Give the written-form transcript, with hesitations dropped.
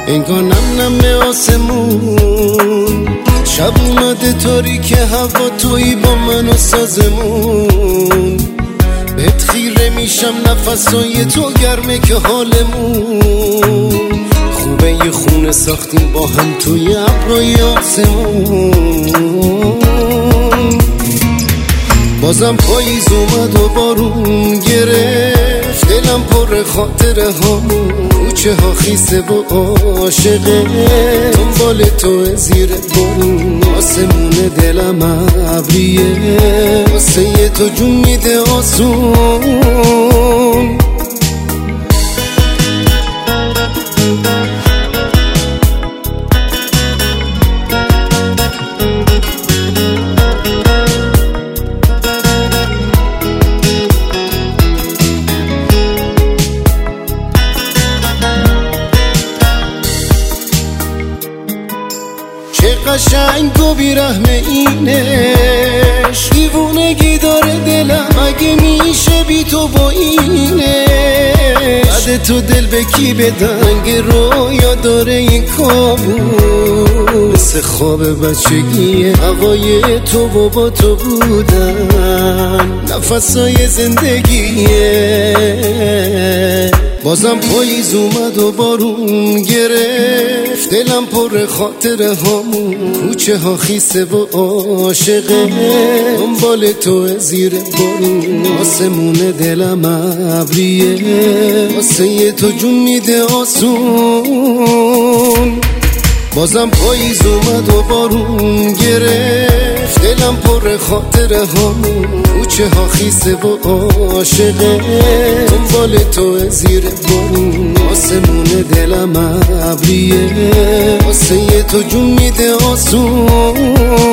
انگار نم نم آسمون، شب اومده تاریک هوا، تویی با من و سازمون. بهت خیره میشم نفسای تو گرمه که حالمون خوبه، یه خونه ساختیم با هم توی ابرای آسمون. بازم پاییز اومد و بارون گرفت، دلم پر خاطره هامون، کوچه ها خیسه و عاشقه، دنبال تو زیر بارون، آسمون دلم ابریه، واسه تو جون میده آسون. چه قشنگ و بیرحم اینش، دیوونگی داره دلم، اگه میشه بی تو با اینش. بعد تو دل به کی بدن، رویا داره این کابوس، مثل خواب بچگی هوای تو و با تو بودن، نفسای زندگیه. بازم پاییز اومد و بارون گرفت، دلم پر خاطره هامون، کوچه ها خیسه و عاشقه، دنبال تو زیر بارون، آسمون دلم ابریه، واسه تو جون میده آسون. بازم پاییز اومد و بارون گرفت، دلم پر خاطره هامون، کوچه ها خیسه و عاشقه، دنبال تو زیر بارون، آسمون دلم ابریه، واسه تو جون میده آسون.